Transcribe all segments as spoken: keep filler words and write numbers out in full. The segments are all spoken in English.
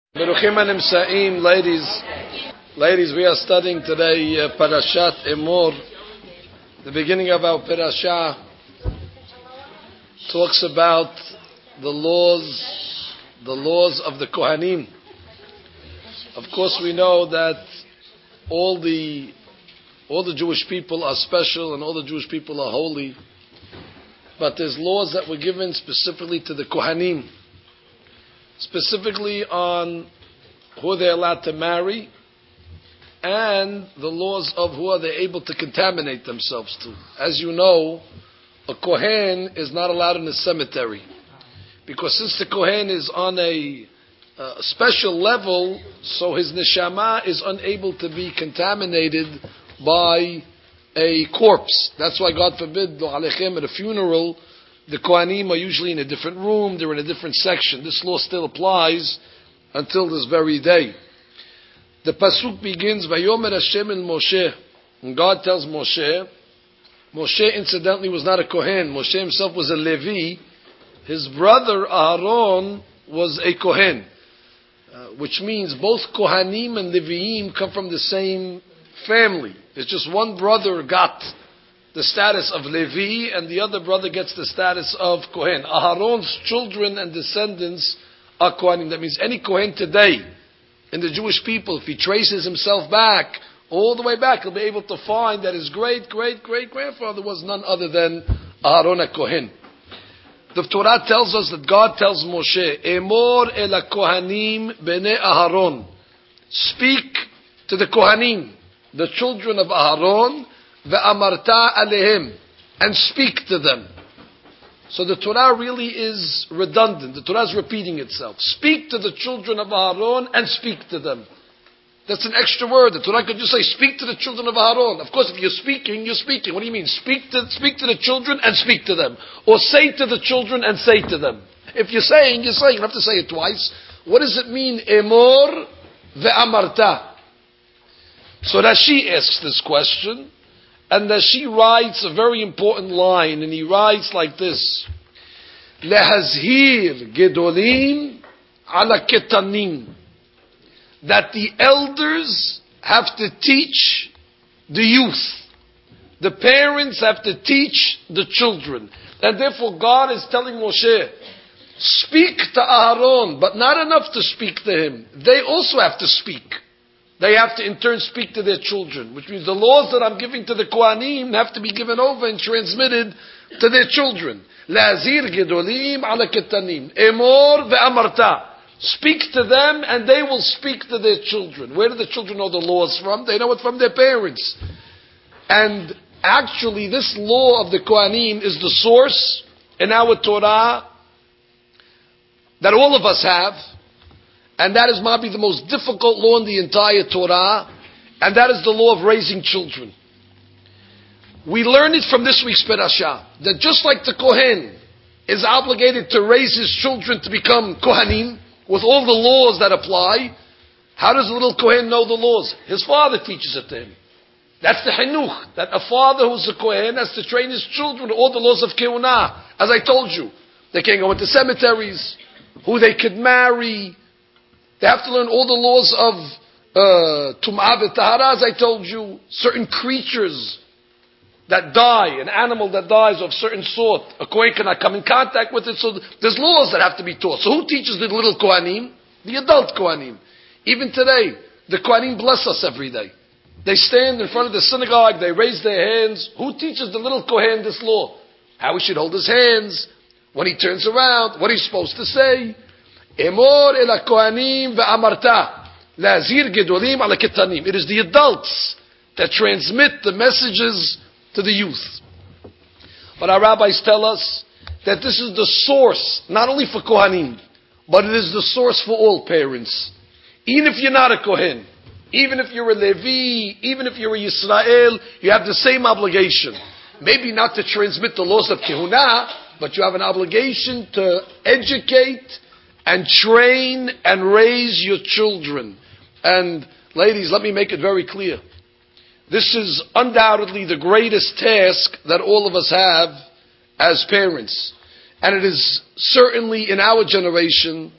Beruchim Nimsaim, ladies, ladies, we are studying today uh, Parashat Emor. The beginning of our parasha talks about the laws, the laws of the Kohanim. Of course, we know that all the all the Jewish people are special and all the Jewish people are holy, but there's laws that were given specifically to the Kohanim. Specifically on who they're allowed to marry and the laws of who are they able to contaminate themselves to. As you know, a Kohen is not allowed in the cemetery because since the Kohen is on a, a special level, so his neshama is unable to be contaminated by a corpse. That's why, God forbid, alechem, at a funeral, the Kohanim are usually in a different room, they're in a different section. This law still applies until this very day. The Pasuk begins, Vayomer Hashem el Moshe. And God tells Moshe, Moshe incidentally was not a Kohen, Moshe himself was a Levi. His brother Aaron was a Kohen. Uh, which means both Kohanim and Leviim come from the same family. It's just one brother got the status of Levi, and the other brother gets the status of Kohen. Aharon's children and descendants are Kohanim. That means any Kohen today in the Jewish people, if he traces himself back, all the way back, he'll be able to find that his great, great, great grandfather was none other than Aharon a Kohen. The Torah tells us that God tells Moshe, Emor el Kohanim bnei Aharon. Speak to the Kohanim, the children of Aharon, Ve'amarta alehem, and speak to them. So the Torah really is redundant. The Torah is repeating itself. Speak to the children of Aaron and speak to them. That's an extra word. The Torah could just say, speak to the children of Aaron. Of course, if you're speaking, you're speaking. What do you mean? Speak to, speak to the children and speak to them. Or say to the children and say to them. If you're saying, you're saying. You don't have to say it twice. What does it mean? Emor ve'amarta. So Rashi asks this question. And Rashi writes a very important line, and he writes like this: Lehazhir gedolim ala ketanim. That the elders have to teach the youth. The parents have to teach the children. And therefore God is telling Moshe, speak to Aaron, but not enough to speak to him. They also have to speak. They have to in turn speak to their children, which means the laws that I'm giving to the Kohanim have to be given over and transmitted to their children. La'azir gedolim ala ketanim. Emor ve'amarta. Speak to them and they will speak to their children. Where do the children know the laws from? They know it from their parents. And actually this law of the Kohanim is the source in our Torah that all of us have. And that is maybe the most difficult law in the entire Torah, and that is the law of raising children. We learn it from this week's parasha, that just like the Kohen is obligated to raise his children to become Kohanim, with all the laws that apply, how does a little Kohen know the laws? His father teaches it to him. That's the Chinuch, that a father who's a Kohen has to train his children all the laws of Kehunah. As I told you, they can't go into cemeteries, who they could marry. They have to learn all the laws of uh, Tum'ah v'Tahara, as I told you. Certain creatures that die, an animal that dies of certain sort, a Kohen cannot come in contact with it. So there's laws that have to be taught. So who teaches the little Kohanim? The adult Kohanim. Even today, the Kohanim bless us every day. They stand in front of the synagogue, they raise their hands. Who teaches the little Kohen this law? How he should hold his hands, when he turns around, what he's supposed to say. Emor el Kohanim ve'amarta la'azir gedolim ala ketanim. It is the adults that transmit the messages to the youth. But our rabbis tell us that this is the source, not only for Kohanim, but it is the source for all parents. Even if you're not a Kohen, even if you're a Levi, even if you're a Yisrael, you have the same obligation. Maybe not to transmit the laws of Kehunah, but you have an obligation to educate and train and raise your children. And ladies, let me make it very clear. This is undoubtedly the greatest task that all of us have as parents. And it is certainly in our generation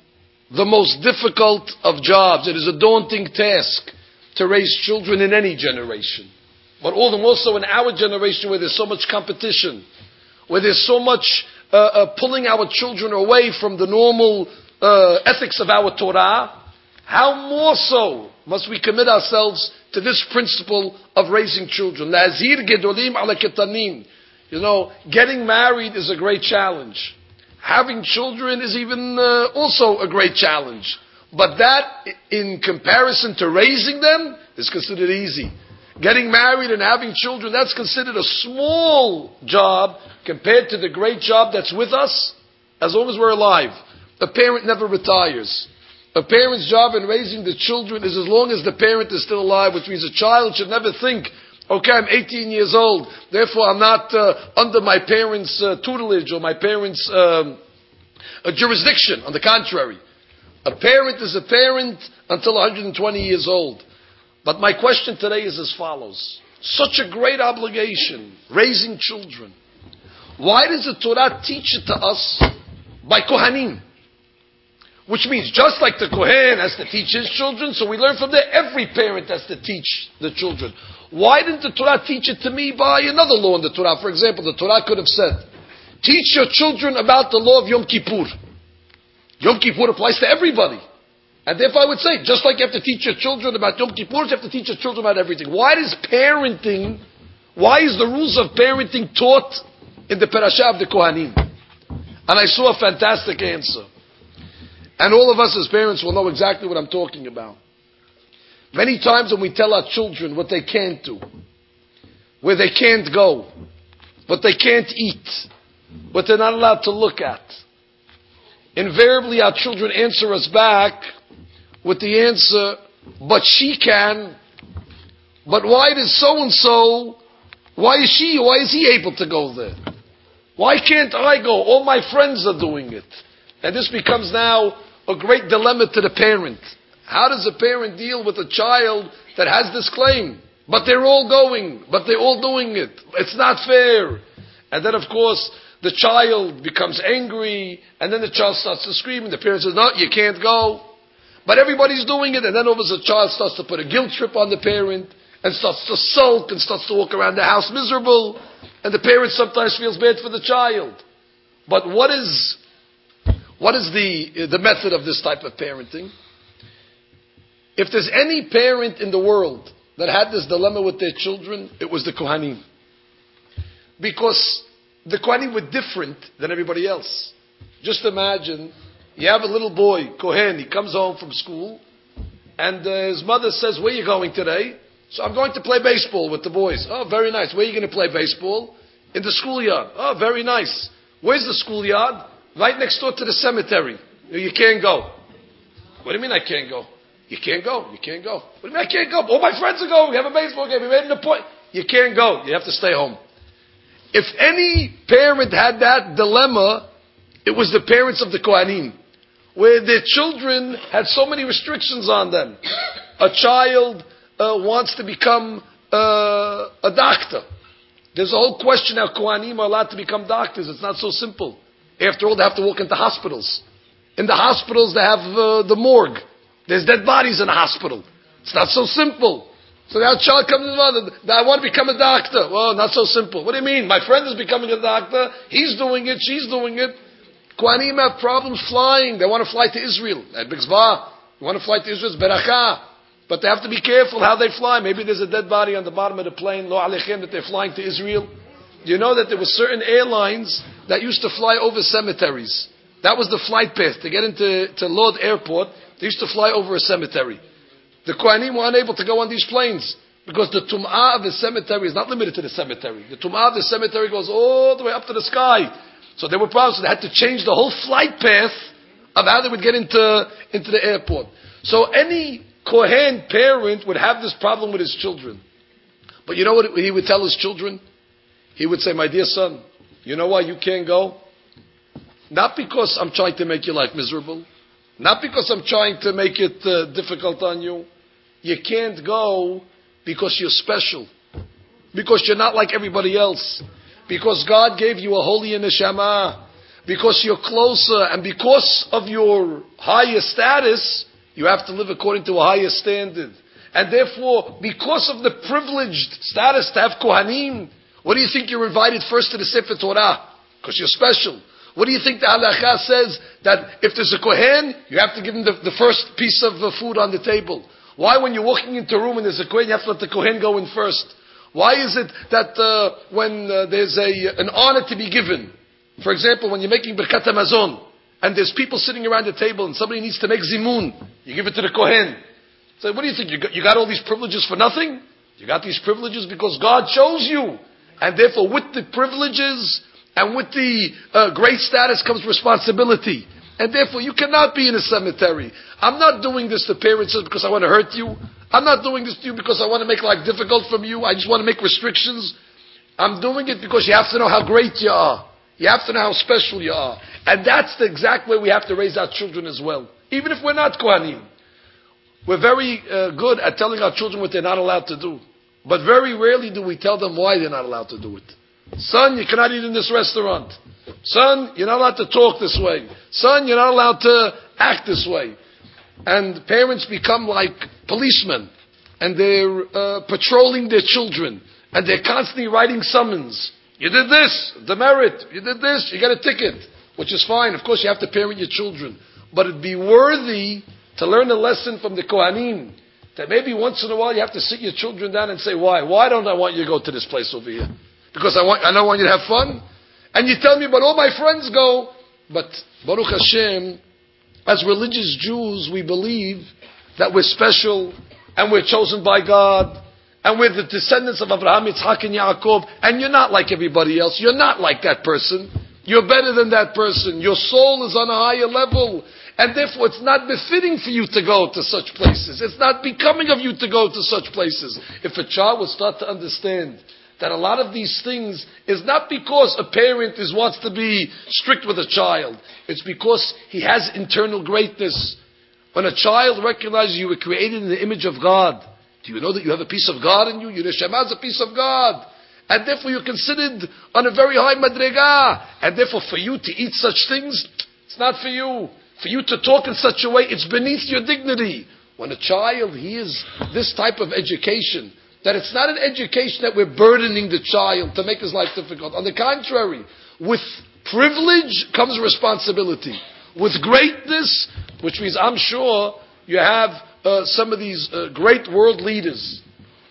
the most difficult of jobs. It is a daunting task to raise children in any generation. But all the more so in our generation where there's so much competition, where there's so much uh, uh, pulling our children away from the normal uh, ethics of our Torah, how more so must we commit ourselves to this principle of raising children. Lazir gedolim ala ketanim. You know, getting married is a great challenge. Having children is even uh, also a great challenge. But that, in comparison to raising them, is considered easy. Getting married and having children, that's considered a small job compared to the great job that's with us as long as we're alive. A parent never retires. A parent's job in raising the children is as long as the parent is still alive, which means a child should never think, okay, I'm eighteen years old, therefore I'm not uh, under my parents' uh, tutelage or my parents' um, uh, jurisdiction. On the contrary, a parent is a parent until one hundred twenty years old. But my question today is as follows. Such a great obligation, raising children. Why does the Torah teach it to us by Kohanim? Which means just like the Kohen has to teach his children, so we learn from there, every parent has to teach the children. Why didn't the Torah teach it to me by another law in the Torah? For example, the Torah could have said, teach your children about the law of Yom Kippur. Yom Kippur applies to everybody. And therefore I would say, just like you have to teach your children about Yom Kippur, you have to teach your children about everything. Why is parenting, why is the rules of parenting taught in the parasha of the Kohanim? And I saw a fantastic answer. And all of us as parents will know exactly what I'm talking about. Many times when we tell our children what they can't do, where they can't go, what they can't eat, what they're not allowed to look at, invariably our children answer us back with the answer, but she can, but why does so-and-so, why is she, why is he able to go there? Why can't I go? All my friends are doing it. And this becomes now a great dilemma to the parent. How does a parent deal with a child that has this claim? But they're all going, but they're all doing it. It's not fair. And then of course, the child becomes angry, and then the child starts to scream, and the parent says, no, you can't go. But everybody's doing it, and then over the child starts to put a guilt trip on the parent, and starts to sulk, and starts to walk around the house miserable, and the parent sometimes feels bad for the child. But what is, what is the, the method of this type of parenting? If there's any parent in the world that had this dilemma with their children, it was the Kohanim. Because the Kohanim were different than everybody else. Just imagine, you have a little boy, Kohen, he comes home from school, and uh, his mother says, where are you going today? So I'm going to play baseball with the boys. Oh, very nice. Where are you going to play baseball? In the schoolyard. Oh, very nice. Where's the schoolyard? Right next door to the cemetery. You can't go. What do you mean I can't go? You can't go. You can't go. What do you mean I can't go? All my friends are going. We have a baseball game. We made an appointment. You can't go. You have to stay home. If any parent had that dilemma, it was the parents of the Kohanim, where their children had so many restrictions on them. A child uh, wants to become uh, a doctor. There's a whole question how Kohanim are allowed to become doctors. It's not so simple. After all, they have to walk into hospitals. In the hospitals, they have uh, the morgue. There's dead bodies in the hospital. It's not so simple. So that child comes to the mother, I want to become a doctor. Well, not so simple. What do you mean? My friend is becoming a doctor. He's doing it. She's doing it. Kohanim have problems flying. They want to fly to Israel. At Bixba, they want to fly to Israel. It's Beracha. But they have to be careful how they fly. Maybe there's a dead body on the bottom of the plane, lo alechem, that they're flying to Israel. You know that there were certain airlines that used to fly over cemeteries. That was the flight path. To get into to Lod Airport, they used to fly over a cemetery. The Kohanim were unable to go on these planes because the Tum'ah of the cemetery is not limited to the cemetery. The Tum'ah of the cemetery goes all the way up to the sky. So there were problems. So they had to change the whole flight path of how they would get into, into the airport. So any Kohen parent would have this problem with his children. But you know what he would tell his children? He would say, my dear son, you know why you can't go? Not because I'm trying to make your life miserable. Not because I'm trying to make it uh, difficult on you. You can't go because you're special. Because you're not like everybody else. Because God gave you a holy neshama. because you're closer, and because of your higher status, you have to live according to a higher standard. And therefore, because of the privileged status to have Kohanim, what do you think you're invited first to the Sefer Torah? Because you're special. What do you think the halakha says? That if there's a Kohen, you have to give him the, the first piece of uh, food on the table. Why when you're walking into a room and there's a Kohen, you have to let the Kohen go in first? Why is it that uh, when uh, there's a an honor to be given, for example, when you're making Birkat HaMazon, and there's people sitting around the table and somebody needs to make Zimun, you give it to the Kohen. So what do you think? You got, you got all these privileges for nothing? You got these privileges because God chose you. And therefore with the privileges and with the uh, great status comes responsibility. And therefore you cannot be in a cemetery. I'm not doing this to parents just because I want to hurt you. I'm not doing this to you because I want to make life difficult from you. I just want to make restrictions. I'm doing it because you have to know how great you are. You have to know how special you are. And that's the exact way we have to raise our children as well. Even if we're not Kohanim. We're very uh, good at telling our children what they're not allowed to do. But very rarely do we tell them why they're not allowed to do it. Son, you cannot eat in this restaurant. Son, you're not allowed to talk this way. Son, you're not allowed to act this way. And parents become like policemen. And they're uh, patrolling their children. And they're constantly writing summons. You did this, demerit. You did this, you get a ticket. Which is fine. Of course, you have to parent your children. But it'd be worthy to learn a lesson from the Kohanim. That maybe once in a while you have to sit your children down and say, why? Why don't I want you to go to this place over here? Because I want, I don't want you to have fun? And you tell me, but all my friends go. But Baruch Hashem, as religious Jews, we believe that we're special and we're chosen by God and we're the descendants of Abraham, Yitzhak, and Yaakov. And you're not like everybody else. You're not like that person. You're better than that person. Your soul is on a higher level. And therefore it's not befitting for you to go to such places. It's not becoming of you to go to such places. If a child would start to understand that a lot of these things is not because a parent is wants to be strict with a child. It's because he has internal greatness. When a child recognizes you were created in the image of God, do you know that you have a piece of God in you? Your neshama is a piece of God. And therefore you're considered on a very high madrega. And therefore for you to eat such things, it's not for you. For you to talk in such a way, it's beneath your dignity. When a child hears this type of education, that it's not an education that we're burdening the child to make his life difficult. On the contrary, with privilege comes responsibility. With greatness, which means I'm sure you have uh, some of these uh, great world leaders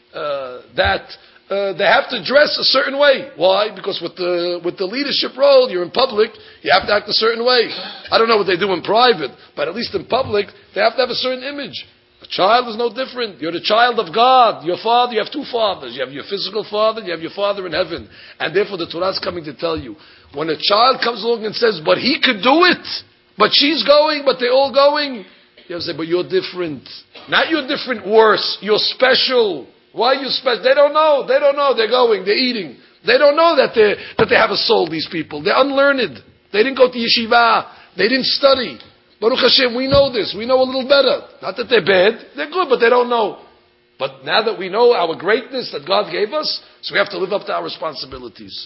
uh, that uh, they have to dress a certain way. Why? Because with the with the leadership role, you're in public, you have to act a certain way. I don't know what they do in private, but at least in public, they have to have a certain image. A child is no different. You're the child of God. Your father, you have two fathers. You have your physical father, you have your father in heaven. And therefore the Torah is coming to tell you, when a child comes along and says, but he could do it, but she's going, but they're all going, you have to say, but you're different. Not you're different worse, you're special. Why are you special? They don't know. They don't know. They're going, they're eating. They don't know that they that they have a soul, these people. They're unlearned. They didn't go to yeshiva. They didn't study. Baruch Hashem, we know this. We know a little better. Not that they're bad. They're good, but they don't know. But now that we know our greatness that God gave us, so we have to live up to our responsibilities.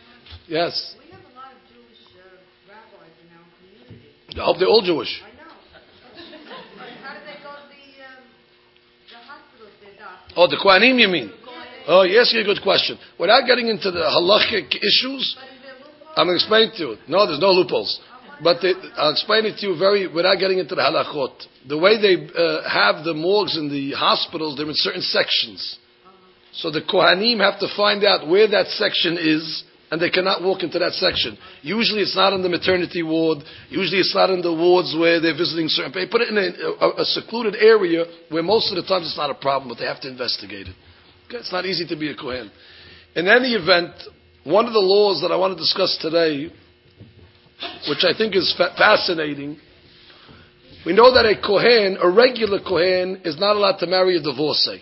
Yes. We have a lot of Jewish uh, rabbis in our community. I hope they're all Jewish. I know. But how do they go to the, um, the hospitals, their doctors? Oh, the Kohanim, you mean? Oh, yes, a good question. Without getting into the halachic issues, I'm going to explain to you. No, there's no loopholes. But they, I'll explain it to you very, without getting into the halachot. The way they uh, have the morgues in the hospitals, they're in certain sections. So the Kohanim have to find out where that section is, and they cannot walk into that section. Usually it's not in the maternity ward. Usually it's not in the wards where they're visiting certain people. They put it in a, a, a secluded area where most of the times it's not a problem, but they have to investigate it. Okay? It's not easy to be a Kohen. In any event, one of the laws that I want to discuss today, which I think is fa- fascinating. We know that a Kohen, a regular Kohen, is not allowed to marry a divorcee.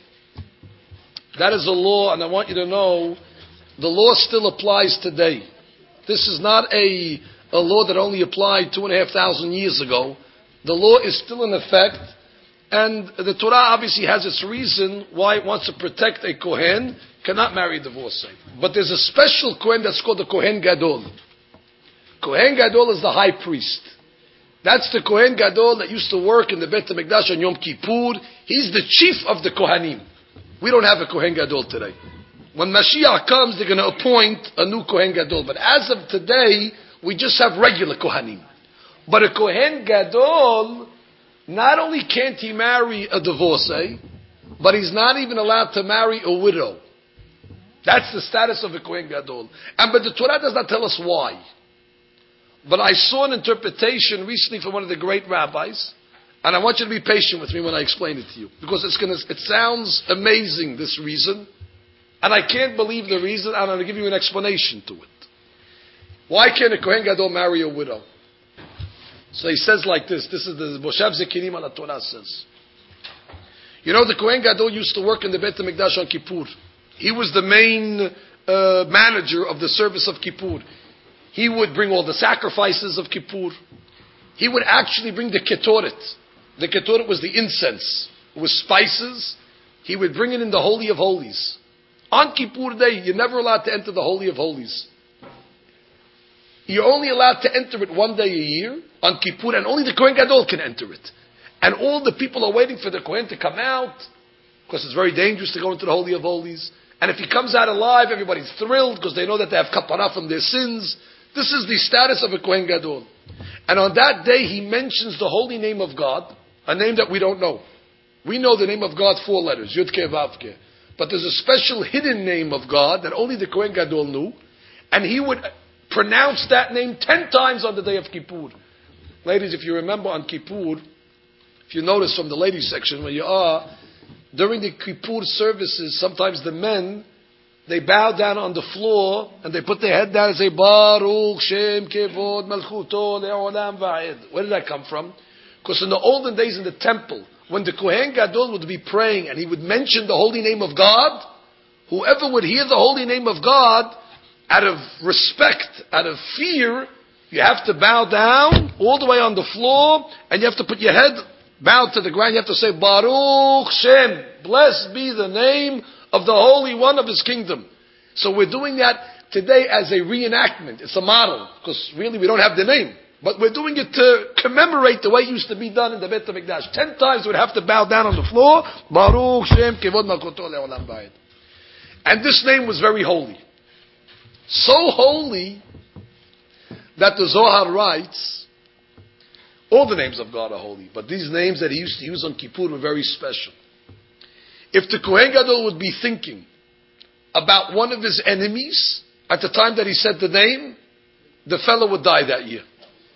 That is a law, and I want you to know, the law still applies today. This is not a, a law that only applied two and a half thousand years ago. The law is still in effect, and the Torah obviously has its reason why it wants to protect a Kohen, cannot marry a divorcee. But there's a special Kohen that's called the Kohen Gadol. Kohen Gadol is the high priest. That's the Kohen Gadol that used to work in the Beit HaMikdash on Yom Kippur. He's the chief of the Kohanim. We don't have a Kohen Gadol today. When Mashiach comes, they're going to appoint a new Kohen Gadol. But as of today, we just have regular Kohanim. But a Kohen Gadol, not only can't he marry a divorcee, but he's not even allowed to marry a widow. That's the status of a Kohen Gadol. And but the Torah does not tell us why. But I saw an interpretation recently from one of the great rabbis, and I want you to be patient with me when I explain it to you, because it's gonna, it sounds amazing, this reason, and I can't believe the reason, and I'm going to give you an explanation to it. Why can't a Kohen Gadol marry a widow? So he says like this, this is the Moshav Zekirim ala Torah says. You know, the Kohen Gadol used to work in the Beit HaMikdash on Kippur. He was the main uh, manager of the service of Kippur. He would bring all the sacrifices of Kippur. He would actually bring the ketoret. The ketoret was the incense. It was spices. He would bring it in the Holy of Holies. On Kippur Day, you're never allowed to enter the Holy of Holies. You're only allowed to enter it one day a year on Kippur, and only the Kohen Gadol can enter it. And all the people are waiting for the Kohen to come out, because it's very dangerous to go into the Holy of Holies. And if he comes out alive, everybody's thrilled, because they know that they have kapara from their sins. This is the status of a Kohen Gadol. And on that day, he mentions the holy name of God, a name that we don't know. We know the name of God, four letters, Yud Ke Vav Ke. But there's a special hidden name of God that only the Kohen Gadol knew. And he would pronounce that name ten times on the day of Kippur. Ladies, if you remember on Kippur, if you notice from the ladies section where you are, during the Kippur services, sometimes the men, they bow down on the floor and they put their head down and say, Baruch Shem Kevod Malchuto Le'olam Va'ed. Where did that come from? Because in the olden days in the temple, when the Kohen Gadol would be praying and he would mention the holy name of God, whoever would hear the holy name of God, out of respect, out of fear, you have to bow down all the way on the floor and you have to put your head bowed to the ground. You have to say, Baruch Shem, blessed be the name of the Holy One of His kingdom. So we're doing that today as a reenactment. It's a model, because really we don't have the name. But we're doing it to commemorate the way it used to be done in the Beit HaMikdash. Ten times we'd have to bow down on the floor. Baruch Shem Kevod Malchuto Le'olam Va'ed. And this name was very holy. So holy that the Zohar writes, all the names of God are holy, but these names that he used to use on Kippur were very special. If the Kohen Gadol would be thinking about one of his enemies at the time that he said the name, the fellow would die that year.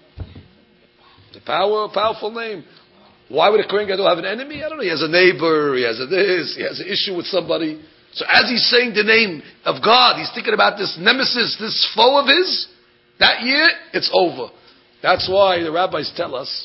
The power, powerful name. Why would a Kohen Gadol have an enemy? I don't know. He has a neighbor, he has a this, he has an issue with somebody. So as he's saying the name of God, he's thinking about this nemesis, this foe of his, that year, it's over. That's why the rabbis tell us,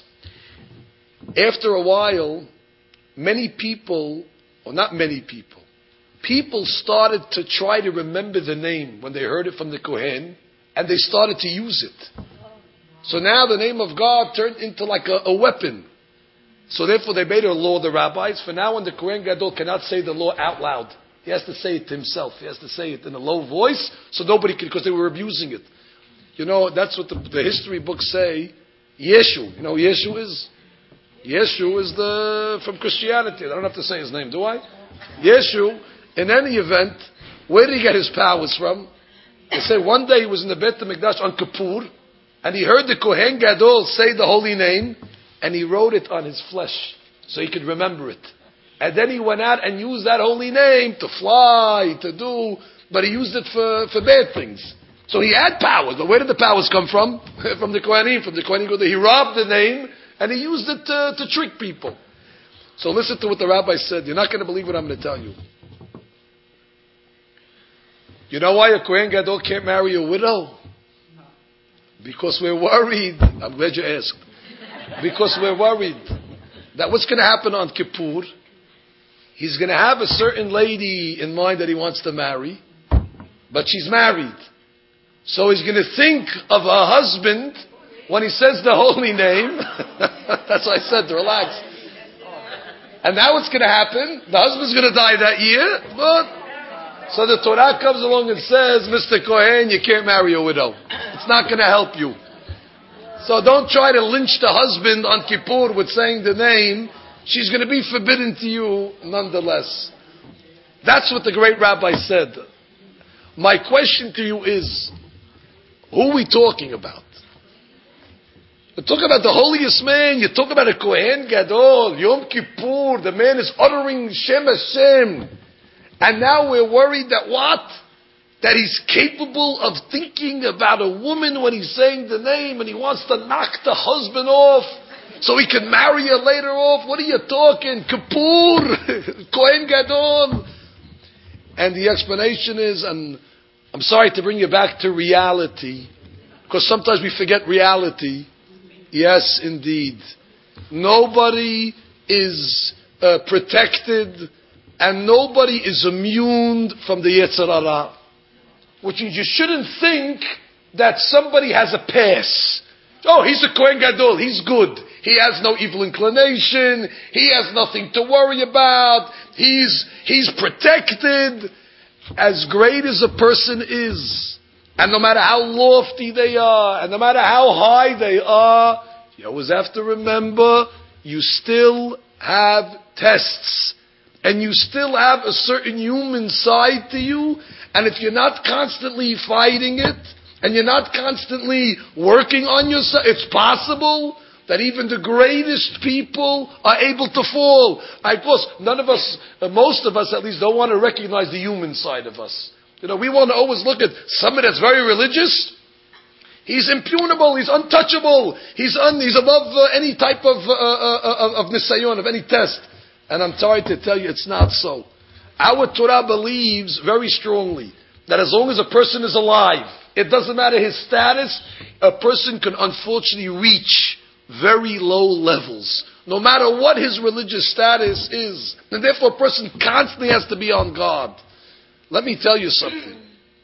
after a while, many people, or not many people, people started to try to remember the name when they heard it from the Kohen, and they started to use it. So now the name of God turned into like a, a weapon. So therefore they made a law, the rabbis, for now on the Kohen Gadol cannot say the law out loud. He has to say it to himself. He has to say it in a low voice, so nobody can, because they were abusing it. You know, that's what the, the history books say. Yeshu. You know who Yeshu is? Yeshu is the, from Christianity. I don't have to say his name, do I? Yeshu, in any event, where did he get his powers from? They say one day he was in the Beit HaMikdash on Kippur, and he heard the Kohen Gadol say the holy name, and he wrote it on his flesh, so he could remember it. And then he went out and used that holy name to fly, to do, but he used it for, for bad things. So he had powers, but where did the powers come from? From the Kohanim, from the Kohanim. He robbed the name, and he used it to, to trick people. So listen to what the rabbi said. You're not going to believe what I'm going to tell you. You know why a Kohen Gadol can't marry a widow? Because we're worried. I'm glad you asked. Because we're worried that what's going to happen on Kippur, he's going to have a certain lady in mind that he wants to marry, but she's married. So he's going to think of her husband when he says the holy name. That's what I said, to relax. And now what's going to happen? The husband's going to die that year, but so the Torah comes along and says, Mister Kohen, you can't marry a widow. It's not going to help you. So don't try to lynch the husband on Kippur with saying the name. She's going to be forbidden to you nonetheless. That's what the great rabbi said. My question to you is, who are we talking about? You talk about the holiest man, you talk about a Kohen Gadol, Yom Kippur, the man is uttering Shem Hashem. And now we're worried that what? That he's capable of thinking about a woman when he's saying the name and he wants to knock the husband off so he can marry her later off. What are you talking? Kippur, Kohen Gadol. And the explanation is, and I'm sorry to bring you back to reality, because sometimes we forget reality. Yes, indeed. Nobody is uh, protected and nobody is immune from the Yetzer Hara. Which means you shouldn't think that somebody has a pass. Oh, he's a Kohen Gadol, he's good. He has no evil inclination. He has nothing to worry about. He's, he's protected. As great as a person is, and no matter how lofty they are, and no matter how high they are, you always have to remember, you still have tests. And you still have a certain human side to you, and if you're not constantly fighting it, and you're not constantly working on yourself, it's possible that even the greatest people are able to fall. Of course, none of us, uh, most of us at least, don't want to recognize the human side of us. You know, we want to always look at somebody that's very religious. He's impugnable, he's untouchable, he's un, he's above uh, any type of, uh, uh, of, of nisayon, of any test. And I'm sorry to tell you, it's not so. Our Torah believes very strongly that as long as a person is alive, it doesn't matter his status, a person can unfortunately reach very low levels, no matter what his religious status is. And therefore a person constantly has to be on guard. Let me tell you something.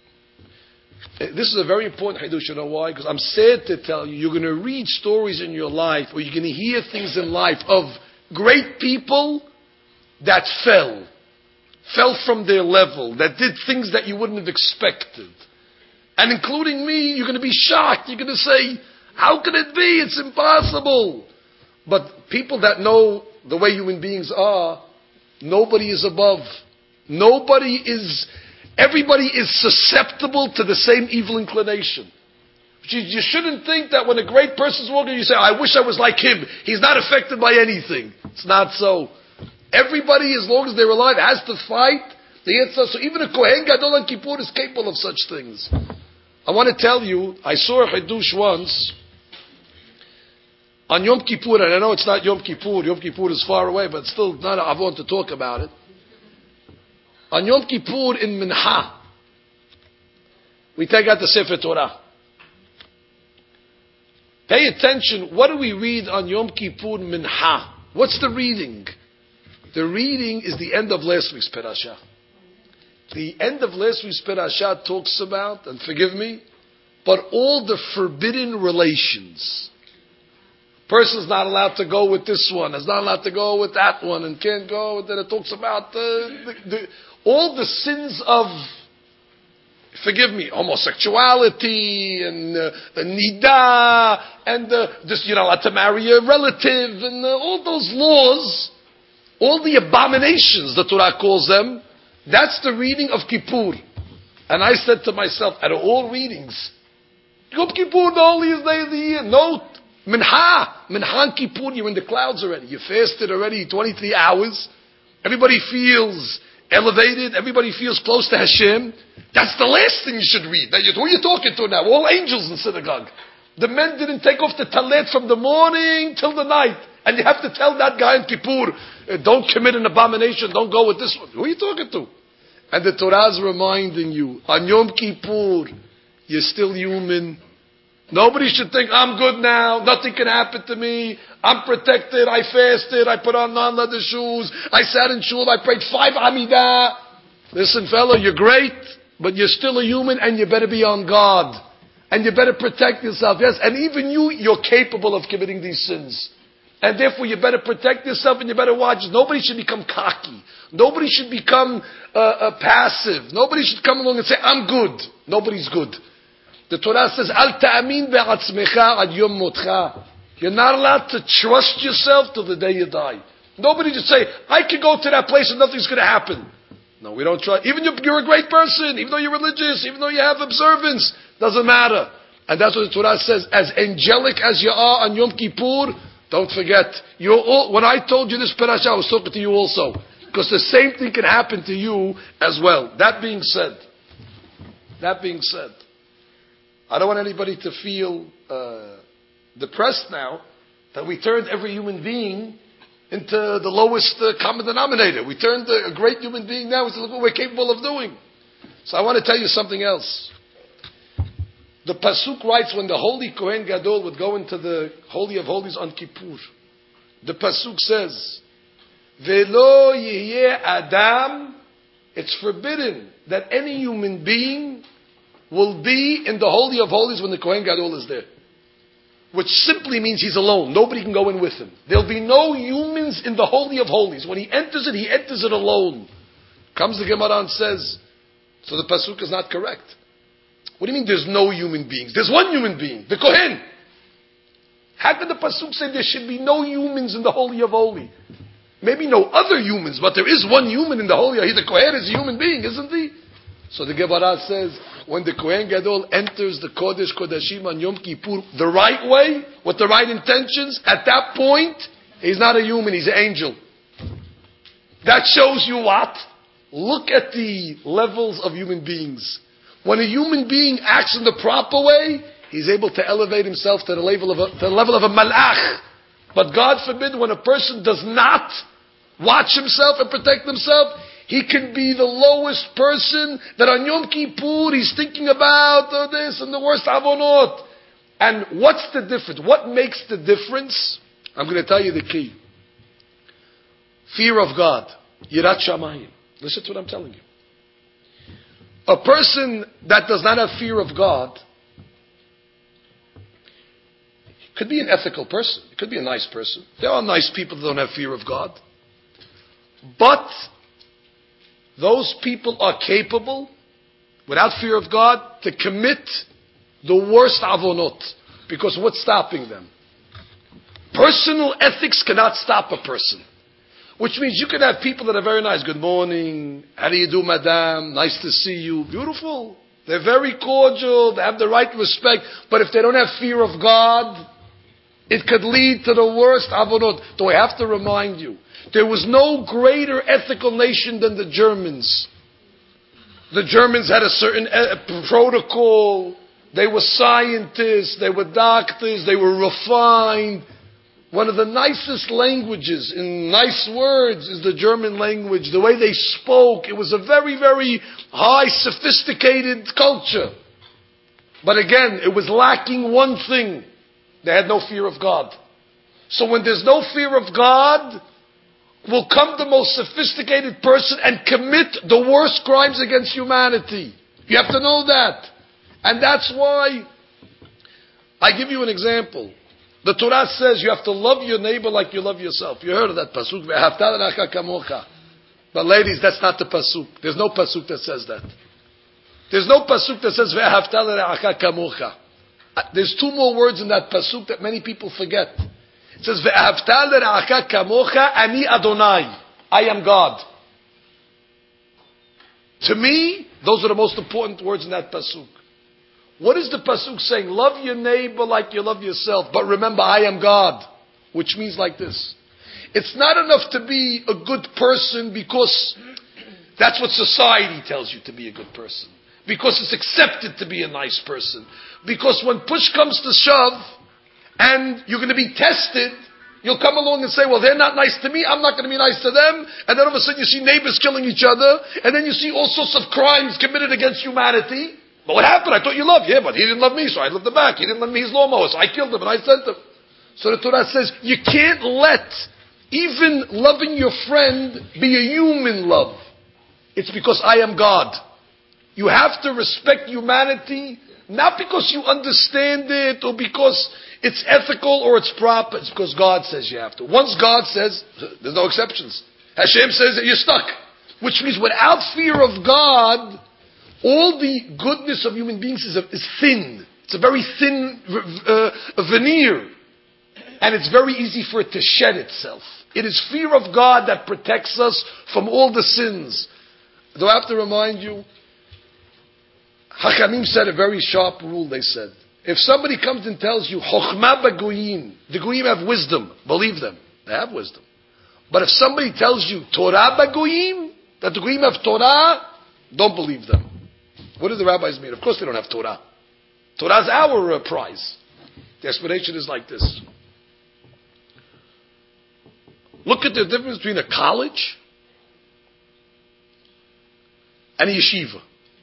This is a very important Hidush. You know why? Because I'm sad to tell you, you're going to read stories in your life, or you're going to hear things in life of great people that fell. Fell from their level, that did things that you wouldn't have expected. And including me, you're going to be shocked. You're going to say, how can it be? It's impossible. But people that know the way human beings are, nobody is above. Nobody is, everybody is susceptible to the same evil inclination. You shouldn't think that when a great person's walking, you say, I wish I was like him. He's not affected by anything. It's not so. Everybody, as long as they're alive, has to fight the Yetzer. So even a Kohen Gadol on Kippur is capable of such things. I want to tell you, I saw a Hidush once on Yom Kippur, and I know it's not Yom Kippur. Yom Kippur is far away, but still not, I want to talk about it. On Yom Kippur in Minha, we take out the Sefer Torah. Pay attention, what do we read on Yom Kippur Minha? What's the reading? The reading is the end of last week's Parashah. The end of last week's Parashah talks about, and forgive me, but all the forbidden relations. Person's not allowed to go with this one, is not allowed to go with that one, and can't go with that. It talks about the, the, the, all the sins of, forgive me, homosexuality and uh, nida and uh, just you're not allowed to marry a relative and uh, all those laws, all the abominations the Torah calls them. That's the reading of Kippur. And I said to myself, out of all readings, Yom Kippur, the holiest day of the year. Note, Minha, Minha and Kippur, you're in the clouds already. You fasted already twenty-three hours. Everybody feels elevated. Everybody feels close to Hashem. That's the last thing you should read. Now, who are you talking to now? All angels in synagogue. The men didn't take off the talit from the morning till the night. And you have to tell that guy in Kippur, don't commit an abomination, don't go with this one. Who are you talking to? And the Torah is reminding you, on Yom Kippur, you're still human. Nobody should think, I'm good now, nothing can happen to me, I'm protected, I fasted, I put on non-leather shoes, I sat in shul, I prayed five Amidah. Listen, fellow, you're great, but you're still a human and you better be on guard. And you better protect yourself. Yes, and even you, you're capable of committing these sins. And therefore you better protect yourself and you better watch. Nobody should become cocky. Nobody should become uh, uh, passive. Nobody should come along and say, I'm good. Nobody's good. The Torah says, Al ta'amin be'atzmecha ad yom motcha. You're not allowed to trust yourself till the day you die. Nobody just say, I can go to that place and nothing's going to happen. No, we don't trust. Even if you're a great person, even though you're religious, even though you have observance, doesn't matter. And that's what the Torah says. As angelic as you are on Yom Kippur, don't forget. You're all, when I told you this parasha, I was talking to you also. Because the same thing can happen to you as well. That being said, that being said, I don't want anybody to feel uh, depressed now that we turned every human being into the lowest uh, common denominator. We turned a great human being now into what we're capable of doing. So I want to tell you something else. The Pasuk writes when the holy Kohen Gadol would go into the Holy of Holies on Kippur. The Pasuk says, Velo yihyeh Adam, it's forbidden that any human being will be in the Holy of Holies when the Kohen Gadol is there. Which simply means he's alone. Nobody can go in with him. There'll be no humans in the Holy of Holies. When he enters it, he enters it alone. Comes the Gemara and says, so the Pasuk is not correct. What do you mean there's no human beings? There's one human being, the Kohen. How can the Pasuk say there should be no humans in the Holy of Holies? Maybe no other humans, but there is one human in the Holy of Holies. The Kohen is a human being, isn't he? So the Gemara says, when the Kohen Gadol enters the Kodesh Kodashim on Yom Kippur the right way, with the right intentions, at that point, he's not a human, he's an angel. That shows you what? Look at the levels of human beings. When a human being acts in the proper way, he's able to elevate himself to the level of a, to the level of a malach. But God forbid, when a person does not watch himself and protect himself, he can be the lowest person that on Yom Kippur he's thinking about oh, this and the worst avonot. And what's the difference? What makes the difference? I'm going to tell you the key. Fear of God. Yirat Shamayim. Listen to what I'm telling you. A person that does not have fear of God could be an ethical person. It could be a nice person. There are nice people that don't have fear of God. But those people are capable, without fear of God, to commit the worst avonot. Because what's stopping them? Personal ethics cannot stop a person. Which means you can have people that are very nice. Good morning. How do you do, madam? Nice to see you. Beautiful. They're very cordial. They have the right respect. But if they don't have fear of God, it could lead to the worst avonot. Do I have to remind you? There was no greater ethical nation than the Germans. The Germans had a certain uh, protocol. They were scientists. They were doctors. They were refined. One of the nicest languages, in nice words, is the German language. The way they spoke, it was a very, very high, sophisticated culture. But again, it was lacking one thing. They had no fear of God. So when there's no fear of God, will come the most sophisticated person and commit the worst crimes against humanity. You have to know that. And that's why I give you an example. The Torah says you have to love your neighbor like you love yourself. You heard of that pasuk. But ladies, that's not the pasuk. There's no pasuk that says that. There's no pasuk that says there's two more words in that pasuk that many people forget. It says ani Adonai. I am God. To me, those are the most important words in that pasuk. What is the pasuk saying? Love your neighbor like you love yourself, but remember, I am God. Which means like this. It's not enough to be a good person because that's what society tells you to be a good person. Because it's accepted to be a nice person. Because when push comes to shove, and you're going to be tested, you'll come along and say, well, they're not nice to me, I'm not going to be nice to them. And then all of a sudden you see neighbors killing each other, and then you see all sorts of crimes committed against humanity. But what happened? I thought you loved. Yeah, but he didn't love me, so I loved him back. He didn't love me his lawnmower, so I killed him and I sent him. So the Torah says, you can't let even loving your friend be a human love. It's because I am God. You have to respect humanity, not because you understand it or because it's ethical or it's proper. It's because God says you have to. Once God says, there's no exceptions. Hashem says that you're stuck. Which means without fear of God, all the goodness of human beings is, a, is thin. It's a very thin uh, veneer. And it's very easy for it to shed itself. It is fear of God that protects us from all the sins. Do I have to remind you? Hachamim said a very sharp rule, they said. If somebody comes and tells you, Chochmah b'goyim, the goyim have wisdom, believe them. They have wisdom. But if somebody tells you, Torah b'goyim, that the goyim have Torah, don't believe them. What do the rabbis mean? Of course they don't have Torah. Torah is our uh, prize. The explanation is like this. Look at the difference between a college and a yeshiva.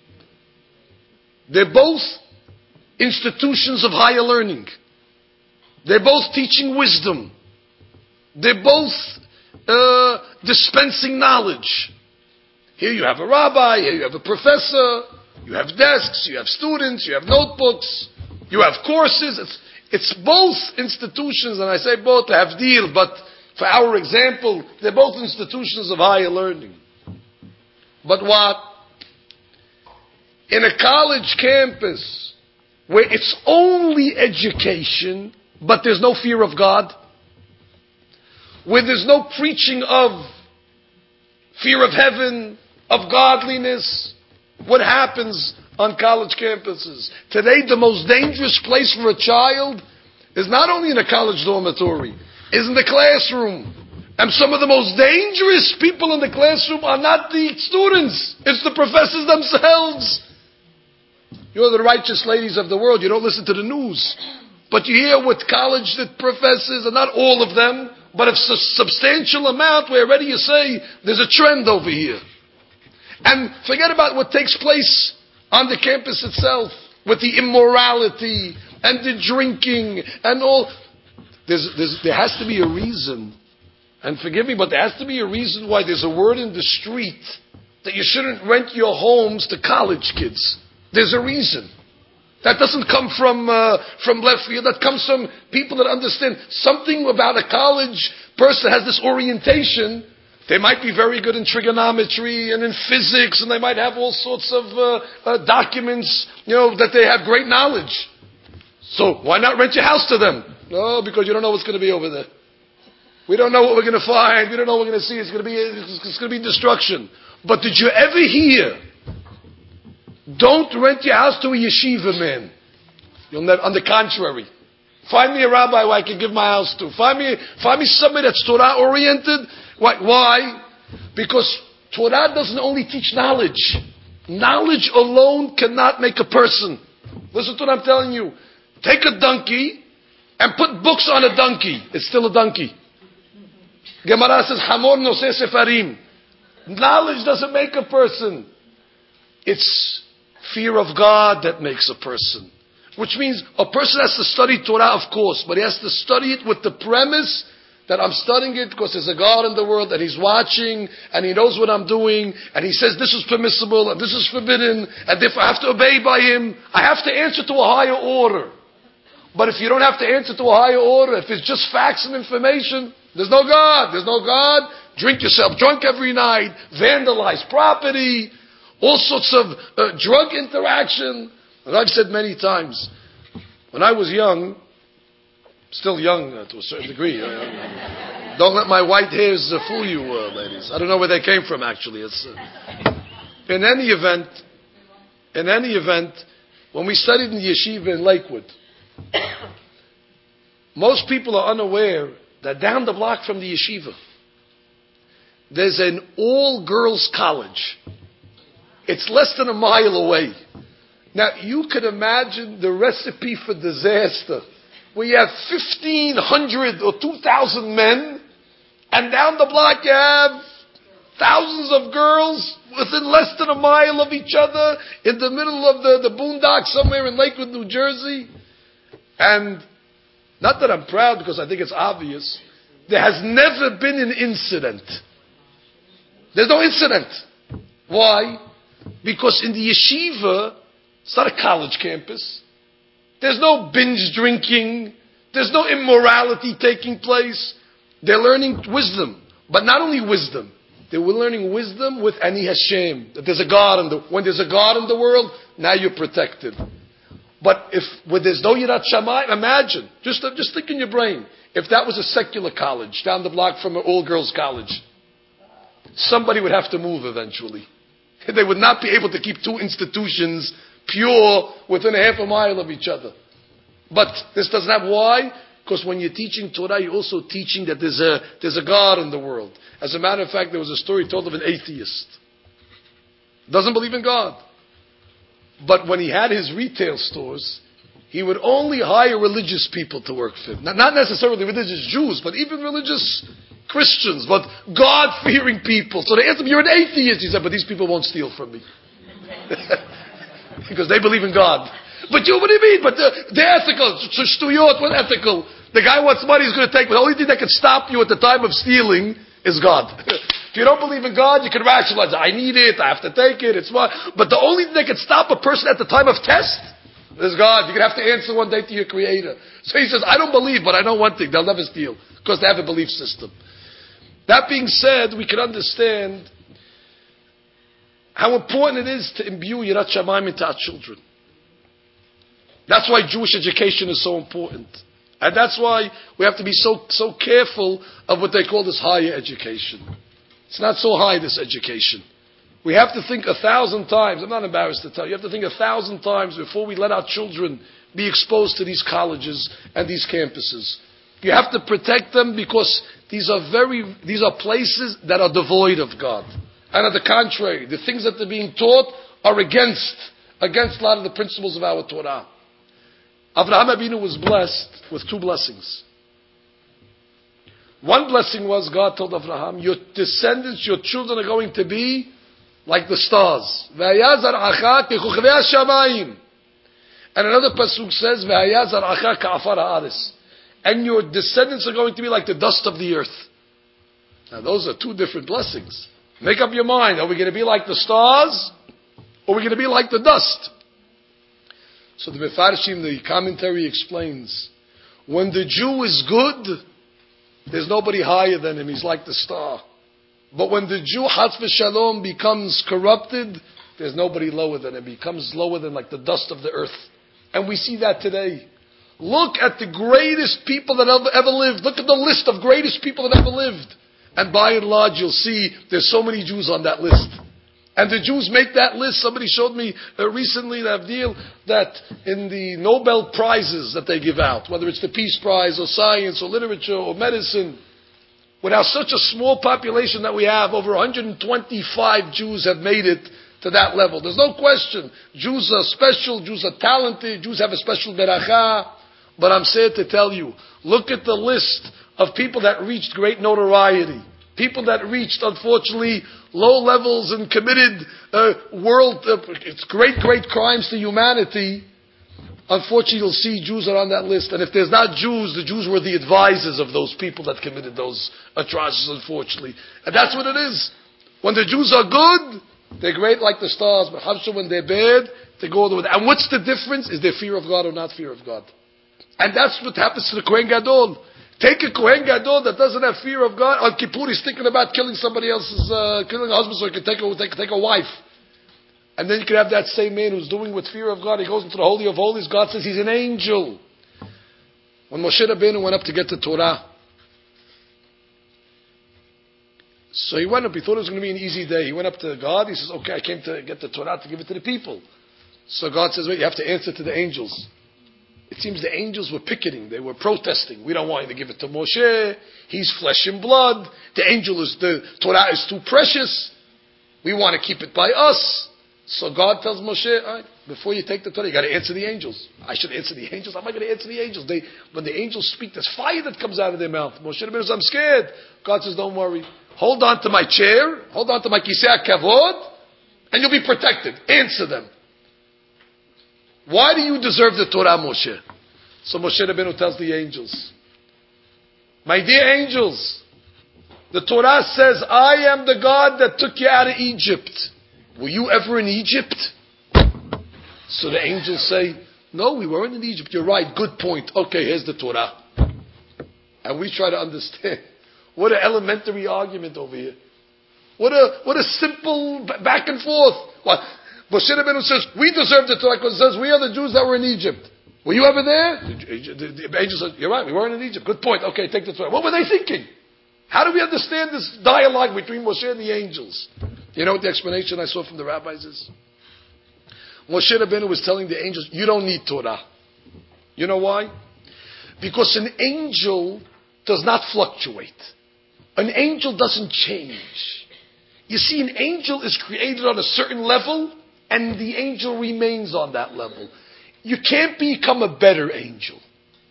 They're both institutions of higher learning. They're both teaching wisdom. They're both uh, dispensing knowledge. Here you have a rabbi, here you have a professor, you have desks, you have students, you have notebooks, you have courses. It's, it's both institutions, and I say both to have deal, but for our example, they're both institutions of higher learning. But what? In a college campus, where it's only education, but there's no fear of God, where there's no preaching of fear of heaven, of godliness, what happens on college campuses? Today, the most dangerous place for a child is not only in a college dormitory, is in the classroom. And some of the most dangerous people in the classroom are not the students, it's the professors themselves. You're the righteous ladies of the world, you don't listen to the news. But you hear what college that professors, and not all of them, but a substantial amount where already you say, there's a trend over here. And forget about what takes place on the campus itself, with the immorality, and the drinking, and all. There's, there's, there has to be a reason, and forgive me, but there has to be a reason why there's a word in the street that you shouldn't rent your homes to college kids. There's a reason. That doesn't come from uh, from left field. That comes from people that understand something about a college person that has this orientation. They might be very good in trigonometry and in physics, and they might have all sorts of uh, uh, documents, you know, that they have great knowledge. So why not rent your house to them? No, because you don't know what's going to be over there. We don't know what we're going to find. We don't know what we're going to see. It's going to be it's going to be destruction. But did you ever hear? Don't rent your house to a yeshiva man. You'll never. On the contrary, find me a rabbi who I can give my house to. Find me, find me somebody that's Torah oriented. Why? Why? Because Torah doesn't only teach knowledge. Knowledge alone cannot make a person. Listen to what I'm telling you. Take a donkey and put books on a donkey. It's still a donkey. Gemara says, Hamor noseh sefarim. Knowledge doesn't make a person. It's fear of God that makes a person. Which means a person has to study Torah, of course, but he has to study it with the premise that I'm studying it because there's a God in the world and He's watching and He knows what I'm doing and He says this is permissible and this is forbidden and if I have to obey by Him, I have to answer to a higher order. But if you don't have to answer to a higher order, if it's just facts and information, there's no God. There's no God. Drink yourself drunk every night, vandalize property, all sorts of uh, drug interaction. And I've said many times, when I was young, still young uh, to a certain degree, uh, don't let my white hairs uh, fool you, uh, ladies. I don't know where they came from, actually. It's, uh, in any event, in any event, when we studied in the yeshiva in Lakewood, most people are unaware that down the block from the yeshiva, there's an all-girls college. It's less than a mile away. Now, you can imagine the recipe for disaster. We have fifteen hundred or two thousand men, and down the block you have thousands of girls within less than a mile of each other in the middle of the, the boondocks somewhere in Lakewood, New Jersey. And not that I'm proud because I think it's obvious, there has never been an incident. There's no incident. Why? Because in the yeshiva, it's not a college campus. There's no binge drinking. There's no immorality taking place. They're learning wisdom. But not only wisdom. They were learning wisdom with Ani Hashem. That there's a God in the, when there's a God in the world, now you're protected. But if, when there's no Yirat Shamayim, imagine, just, just think in your brain, if that was a secular college, down the block from an all-girls college, somebody would have to move eventually. They would not be able to keep two institutions pure within a half a mile of each other. But this doesn't have why? Because when you're teaching Torah, you're also teaching that there's a, there's a God in the world. As a matter of fact, there was a story told of an atheist. Doesn't believe in God. But when he had his retail stores, he would only hire religious people to work for him. Not, not necessarily religious Jews, but even religious Christians, but God-fearing people. So they asked him, you're an atheist. He said, but these people won't steal from me. Because they believe in God. But you, what do you mean? But they're, they're ethical. Shtuyot, what ethical? The guy wants money, he's going to take. But the only thing that can stop you at the time of stealing is God. If you don't believe in God, you can rationalize, I need it, I have to take it, it's what. But the only thing that can stop a person at the time of test is God. You're going to have to answer one day to your Creator. So he says, I don't believe, but I know one thing, they'll never steal. Because they have a belief system. That being said, we can understand how important it is to imbue Yirat Shamayim into our children. That's why Jewish education is so important. And that's why we have to be so, so careful of what they call this higher education. It's not so high, this education. We have to think a thousand times, I'm not embarrassed to tell you, you have to think a thousand times before we let our children be exposed to these colleges and these campuses. You have to protect them because these are very, these are places that are devoid of God. And on the contrary, the things that they're being taught are against, against a lot of the principles of our Torah. Avraham Avinu was blessed with two blessings. One blessing was God told Avraham, your descendants, your children are going to be like the stars. And another pasuk says, and your descendants are going to be like the dust of the earth. Now those are two different blessings. Make up your mind. Are we going to be like the stars? Or are we going to be like the dust? So the Mefarshim, the commentary explains, when the Jew is good, there's nobody higher than him. He's like the star. But when the Jew, Hatz v'Shalom, becomes corrupted, there's nobody lower than him. He becomes lower than like the dust of the earth. And we see that today. Look at the greatest people that ever, ever lived. Look at the list of greatest people that ever lived. And by and large, you'll see there's so many Jews on that list. And the Jews make that list. Somebody showed me uh, recently, Avdil, that in the Nobel Prizes that they give out, whether it's the Peace Prize or science or literature or medicine, without such a small population that we have, over one hundred twenty-five Jews have made it to that level. There's no question. Jews are special, Jews are talented, Jews have a special beracha. But I'm sad to tell you, look at the list of people that reached great notoriety. People that reached, unfortunately, low levels and committed uh, world, uh, it's great, great crimes to humanity. Unfortunately, you'll see Jews are on that list. And if there's not Jews, the Jews were the advisors of those people that committed those atrocities, unfortunately. And that's what it is. When the Jews are good, they're great like the stars. But when they're bad, they go all the way. And what's the difference? Is there fear of God or not fear of God? And that's what happens to the Kohen Gadol. Take a Kohen Gadol that doesn't have fear of God. On Kippur, he's thinking about killing somebody else's, uh, killing a husband so he can take a, take, take a wife. And then you can have that same man who's doing with fear of God. He goes into the Holy of Holies. God says he's an angel. When Moshe Rabbeinu went up to get the Torah, so he went up. He thought it was going to be an easy day. He went up to God. He says, okay, I came to get the Torah to give it to the people. So God says, wait, you have to answer to the angels. It seems the angels were picketing. They were protesting. We don't want you to give it to Moshe. He's flesh and blood. The angel is, the Torah is too precious. We want to keep it by us. So God tells Moshe, all right, before you take the Torah, you got to answer the angels. I should answer the angels. How am I going to answer the angels? They, when the angels speak, there's fire that comes out of their mouth. Moshe says, I'm scared. God says, don't worry. Hold on to my chair. Hold on to my kisei kavod, and you'll be protected. Answer them. Why do you deserve the Torah, Moshe? So Moshe Rabbeinu tells the angels, my dear angels, the Torah says, I am the God that took you out of Egypt. Were you ever in Egypt? So the angels say, no, we weren't in Egypt. You're right, good point. Okay, here's the Torah. And we try to understand. What an elementary argument over here. What a, what a simple back and forth. What? Moshe Rabbeinu says, we deserve the Torah because it says we are the Jews that were in Egypt. Were you ever there? The, the, the angel said, you're right, we weren't in Egypt. Good point. Okay, take the Torah. What were they thinking? How do we understand this dialogue between Moshe and the angels? You know what the explanation I saw from the rabbis is? Moshe Rabbeinu was telling the angels, you don't need Torah. You know why? Because an angel does not fluctuate. An angel doesn't change. You see, an angel is created on a certain level, and the angel remains on that level. You can't become a better angel.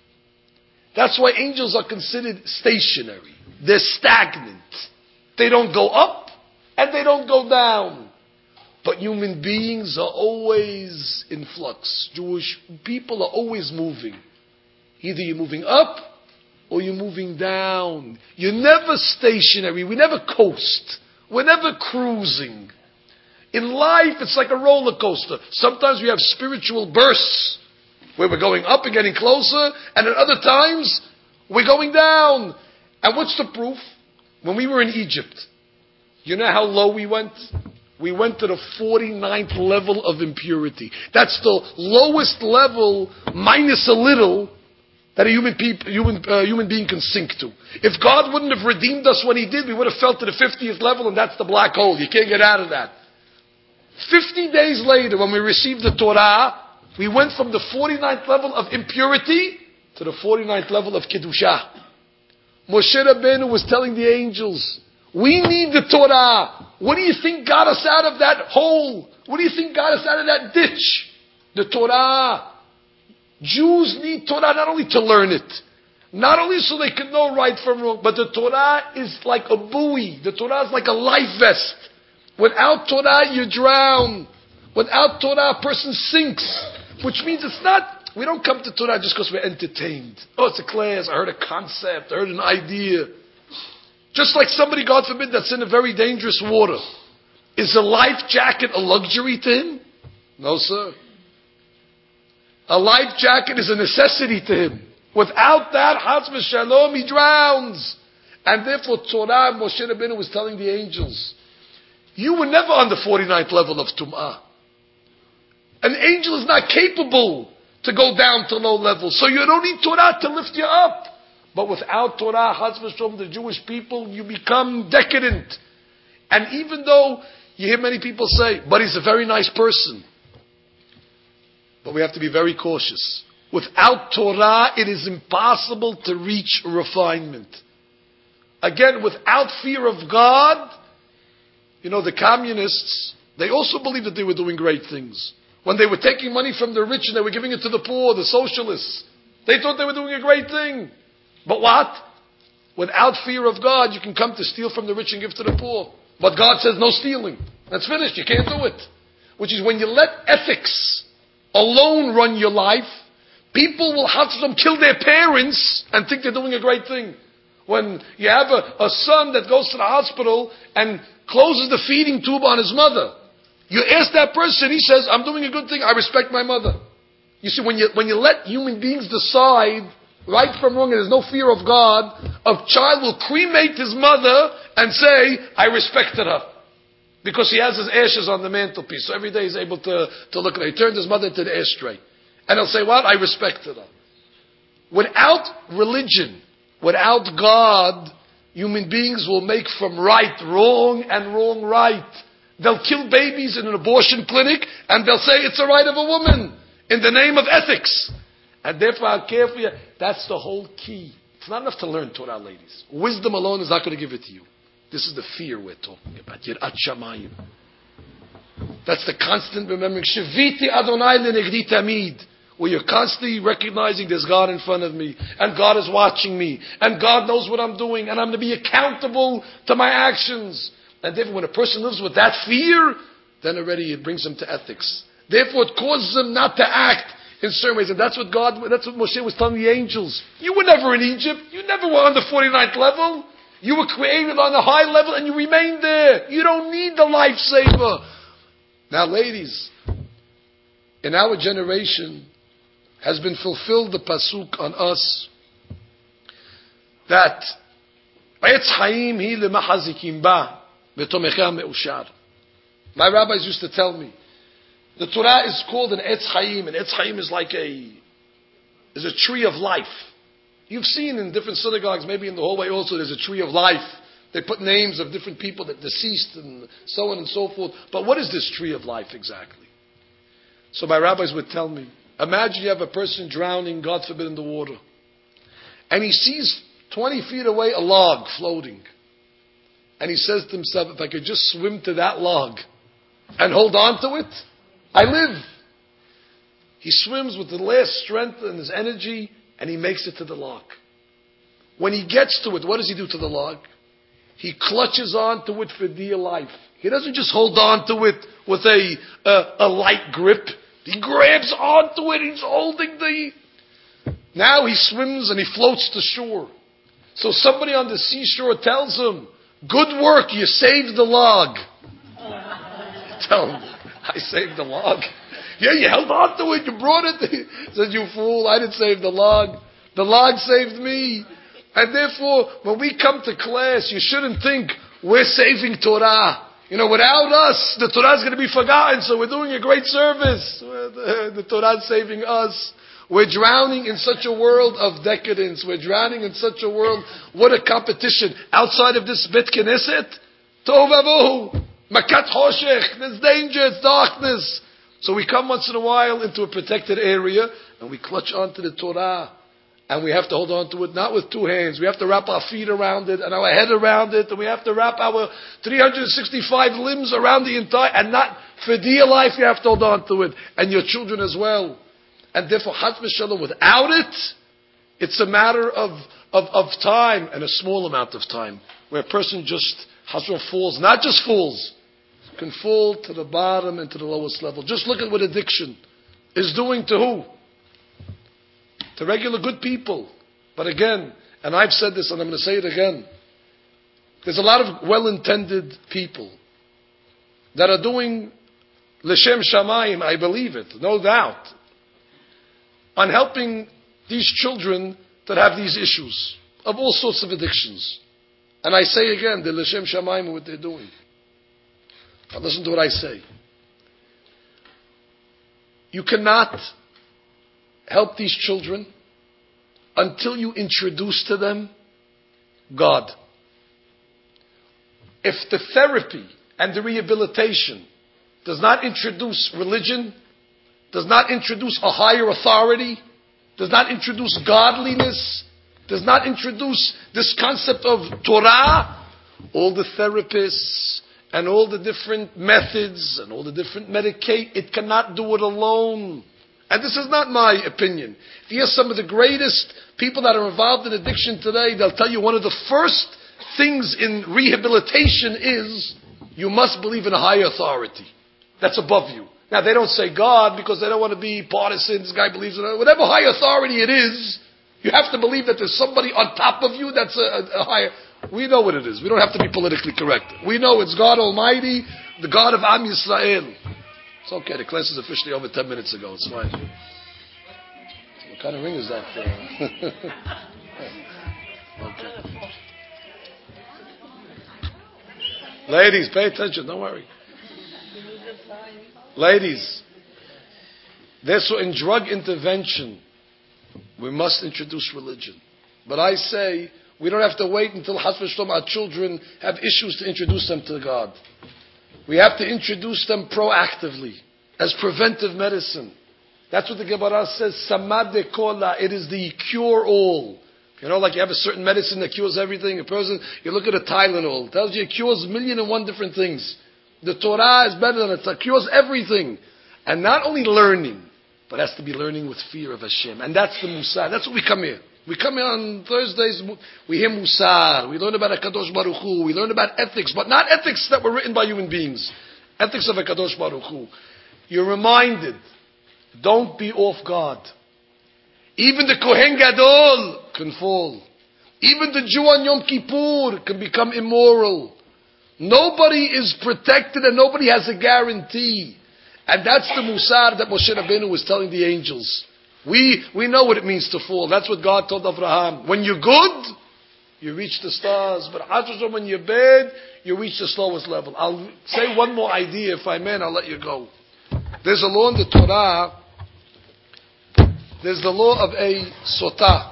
That's why angels are considered stationary. They're stagnant. They don't go up, and they don't go down. But human beings are always in flux. Jewish people are always moving. Either you're moving up, or you're moving down. You're never stationary. We never coast. We're never cruising. In life, it's like a roller coaster. Sometimes we have spiritual bursts where we're going up and getting closer, and at other times, we're going down. And what's the proof? When we were in Egypt, you know how low we went? We went to the forty-ninth level of impurity. That's the lowest level, minus a little, that a human, peop, human, uh, human being can sink to. If God wouldn't have redeemed us when He did, we would have fell to the fiftieth level, and that's the black hole. You can't get out of that. Fifty days later, when we received the Torah, we went from the forty-ninth level of impurity to the forty-ninth level of Kedusha. Moshe Rabbeinu was telling the angels, we need the Torah. What do you think got us out of that hole? What do you think got us out of that ditch? The Torah. Jews need Torah not only to learn it, not only so they can know right from wrong, but the Torah is like a buoy. The Torah is like a life vest. Without Torah, you drown. Without Torah, a person sinks. Which means it's not, we don't come to Torah just because we're entertained. Oh, it's a class, I heard a concept, I heard an idea. Just like somebody, God forbid, that's in a very dangerous water. Is a life jacket a luxury to him? No, sir. A life jacket is a necessity to him. Without that, Chas v'Shalom, he drowns. And therefore, Torah, Moshe Rabbeinu was telling the angels, you were never on the forty-ninth level of Tum'ah. An angel is not capable to go down to low levels. So you don't need Torah to lift you up. But without Torah, Chas v'Shalom, the Jewish people, you become decadent. And even though you hear many people say, but he's a very nice person. But we have to be very cautious. Without Torah, it is impossible to reach refinement. Again, without fear of God, you know, the communists, they also believed that they were doing great things. When they were taking money from the rich and they were giving it to the poor, the socialists, they thought they were doing a great thing. But what? Without fear of God, you can come to steal from the rich and give to the poor. But God says no stealing. That's finished. You can't do it. Which is when you let ethics alone run your life, people will have to kill their parents and think they're doing a great thing. When you have a, a son that goes to the hospital and closes the feeding tube on his mother, you ask that person, he says, I'm doing a good thing, I respect my mother. You see, when you, when you let human beings decide right from wrong and there's no fear of God, a child will cremate his mother and say, I respected her. Because he has his ashes on the mantelpiece. So every day he's able to, to look at her. He turned his mother into the ashtray. And he'll say, what? I respected her. Without religion, without God, human beings will make from right wrong and wrong right. They'll kill babies in an abortion clinic and they'll say it's the right of a woman in the name of ethics. And therefore, how careful you, that's the whole key. It's not enough to learn Torah, ladies. Wisdom alone is not going to give it to you. This is the fear we're talking about. Yirat Shamayim. That's the constant remembering. Sheviti Adonai lenegdi tamid. Where you're constantly recognizing there's God in front of me. And God is watching me. And God knows what I'm doing. And I'm going to be accountable to my actions. And therefore, when a person lives with that fear, then already it brings him to ethics. Therefore, it causes him not to act in certain ways. And that's what God, that's what Moshe was telling the angels. You were never in Egypt. You never were on the forty-ninth level. You were created on a high level and you remain there. You don't need the lifesaver. Now, ladies, in our generation has been fulfilled the pasuk on us that Eitz Chaim hi lemachazikim ba V'tomecha me'ushar. My rabbis used to tell me, the Torah is called an Etz Chaim, and Etz Chaim is like a, is a tree of life. You've seen in different synagogues, maybe in the hallway also, there's a tree of life. They put names of different people that deceased and so on and so forth. But what is this tree of life exactly? So my rabbis would tell me, imagine you have a person drowning, God forbid, in the water. And he sees twenty feet away a log floating. And he says to himself, if I could just swim to that log and hold on to it, I live. He swims with the last strength and his energy, and he makes it to the log. When he gets to it, what does he do to the log? He clutches on to it for dear life. He doesn't just hold on to it with a, a, a light grip. He grabs onto it. He's holding the... Now he swims and he floats to shore. So somebody on the seashore tells him, good work, you saved the log. Tell him, I saved the log. Yeah, you held on to it, you brought it. He said, you fool, I didn't save the log. The log saved me. And therefore, when we come to class, you shouldn't think we're saving Torah. You know, without us, the Torah is going to be forgotten, so we're doing a great service. The, the Torah is saving us. We're drowning in such a world of decadence. We're drowning in such a world. What a competition. Outside of this Bet Knesset, Tov Avuhu, Makat Choshech, there's danger, it's darkness. So we come once in a while into a protected area, and we clutch onto the Torah. And we have to hold on to it, not with two hands. We have to wrap our feet around it and our head around it. And we have to wrap our three hundred sixty-five limbs around the entire, and not for dear life you have to hold on to it. And your children as well. And therefore, Chas v'Shalom, without it, it's a matter of, of, of time, and a small amount of time, where a person just, Chas v'Shalom, falls, not just falls, can fall to the bottom and to the lowest level. Just look at what addiction is doing to who? To regular good people. But again, and I've said this and I'm going to say it again, there's a lot of well-intended people that are doing L'Shem Shamayim, I believe it, no doubt, on helping these children that have these issues of all sorts of addictions. And I say again, the L'Shem Shamayim, what they're doing. Now listen to what I say. You cannot help these children until you introduce to them God. If the therapy and the rehabilitation does not introduce religion, does not introduce a higher authority, does not introduce godliness, does not introduce this concept of Torah, all the therapists and all the different methods and all the different medicate, it cannot do it alone. And this is not my opinion. If you hear some of the greatest people that are involved in addiction today, they'll tell you one of the first things in rehabilitation is you must believe in a higher authority that's above you. Now, they don't say God because they don't want to be partisan. This guy believes in it. Whatever high authority it is, you have to believe that there's somebody on top of you that's a, a, a higher... We know what it is. We don't have to be politically correct. We know it's God Almighty, the God of Am Yisrael. It's okay, the class is officially over ten minutes ago. It's fine. What kind of ring is that for? Okay. Ladies, pay attention, don't worry. Ladies, therefore in drug intervention, we must introduce religion. But I say, we don't have to wait until Chas v'Shalom our children have issues to introduce them to God. We have to introduce them proactively, as preventive medicine. That's what the Gemara says, Samad de Kola, it is the cure-all. You know, like you have a certain medicine that cures everything. A person, you look at a Tylenol, it tells you it cures a million and one different things. The Torah is better than it. It cures everything. And not only learning, but has to be learning with fear of Hashem. And that's the Musar. That's what we come here. We come here on Thursdays, we hear Musar, we learn about HaKadosh Baruch Hu, we learn about ethics, but not ethics that were written by human beings. Ethics of HaKadosh Baruch Hu. You're reminded, don't be off guard. Even the Kohen Gadol can fall. Even the Jew on Yom Kippur can become immoral. Nobody is protected and nobody has a guarantee. And that's the Musar that Moshe Rabbeinu was telling the angels. We, we know what it means to fall. That's what God told Abraham. When you're good, you reach the stars. But Hashashon, when you're bad, you reach the slowest level. I'll say one more idea, if I may, and I'll let you go. There's a law in the Torah. There's the law of a sotah.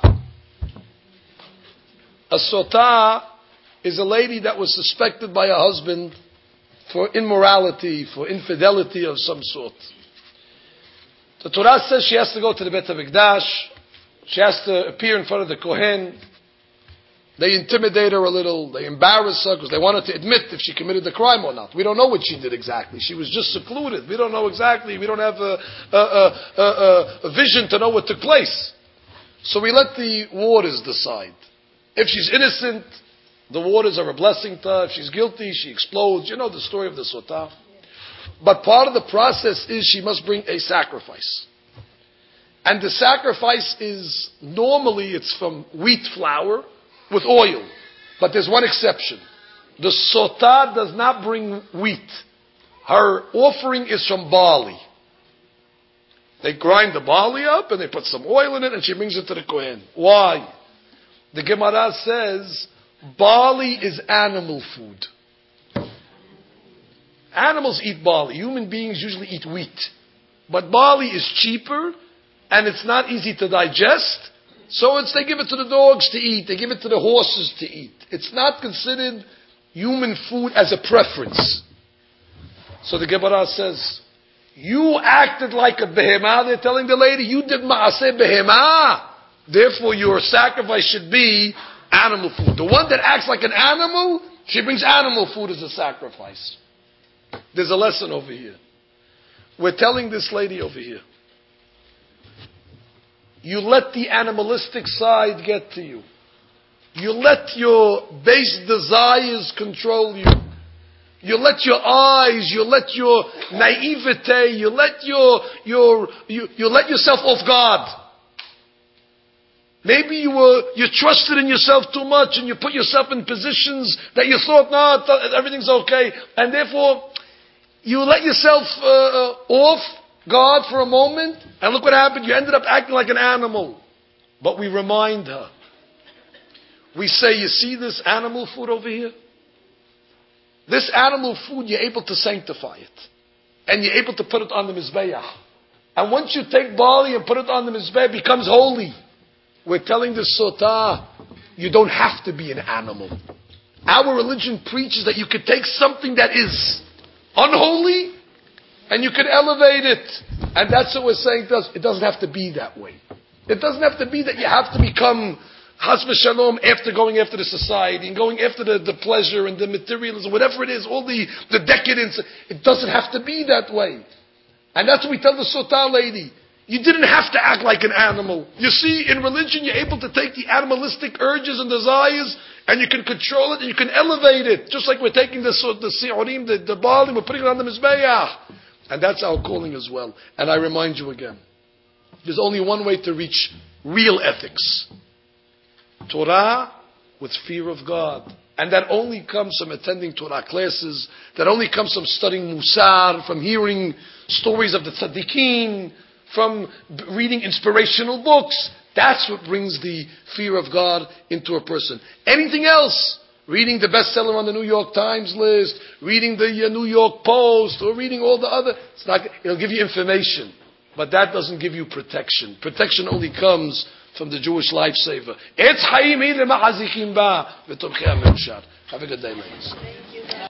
A sotah is a lady that was suspected by her husband for immorality, for infidelity of some sort. The Torah says she has to go to the Beit HaMikdash. She has to appear in front of the Kohen. They intimidate her a little. They embarrass her because they want her to admit if she committed the crime or not. We don't know what she did exactly. She was just secluded. We don't know exactly. We don't have a, a, a, a, a vision to know what took place. So we let the waters decide. If she's innocent, the waters are a blessing to her. If she's guilty, she explodes. You know the story of the Sotah. But part of the process is she must bring a sacrifice. And the sacrifice is, normally it's from wheat flour with oil. But there's one exception. The Sotah does not bring wheat. Her offering is from barley. They grind the barley up and they put some oil in it and she brings it to the Kohen. Why? The Gemara says, barley is animal food. Animals eat barley. Human beings usually eat wheat. But barley is cheaper and it's not easy to digest. So it's, they give it to the dogs to eat. They give it to the horses to eat. It's not considered human food as a preference. So the Gemara says, you acted like a behemah. They're telling the lady, you did ma'aseh behemah. Therefore your sacrifice should be animal food. The one that acts like an animal, she brings animal food as a sacrifice. There's a lesson over here. We're telling this lady over here, you let the animalistic side get to you. You let your base desires control you. You let your eyes, you let your naivete, you let your, your, you, you let yourself off guard. Maybe you were, you trusted in yourself too much and you put yourself in positions that you thought, no, everything's okay. And therefore, you let yourself uh, off guard for a moment, and look what happened. You ended up acting like an animal. But we remind her. We say, you see this animal food over here? This animal food, you're able to sanctify it. And you're able to put it on the Mizbeach. And once you take barley and put it on the Mizbeach, it becomes holy. We're telling the Sotah, you don't have to be an animal. Our religion preaches that you could take something that is unholy and you could elevate it. And that's what we're saying. It doesn't have to be that way. It doesn't have to be that you have to become Chas v'shalom after going after the society and going after the, the pleasure and the materialism, whatever it is, all the, the decadence. It doesn't have to be that way. And that's what we tell the Sotah lady. You didn't have to act like an animal. You see, in religion, you're able to take the animalistic urges and desires and you can control it and you can elevate it. Just like we're taking the, the si'urim, the, the barley, we're putting it on the mizbeach. And that's our calling as well. And I remind you again, there's only one way to reach real ethics. Torah with fear of God. And that only comes from attending Torah classes. That only comes from studying Musar, from hearing stories of the tzaddikim, from reading inspirational books. That's what brings the fear of God into a person. Anything else, reading the bestseller on the New York Times list, reading the uh, New York Post, or reading all the other, it's not, it'll give you information. But that doesn't give you protection. Protection only comes from the Jewish lifesaver. Have a good day, ladies.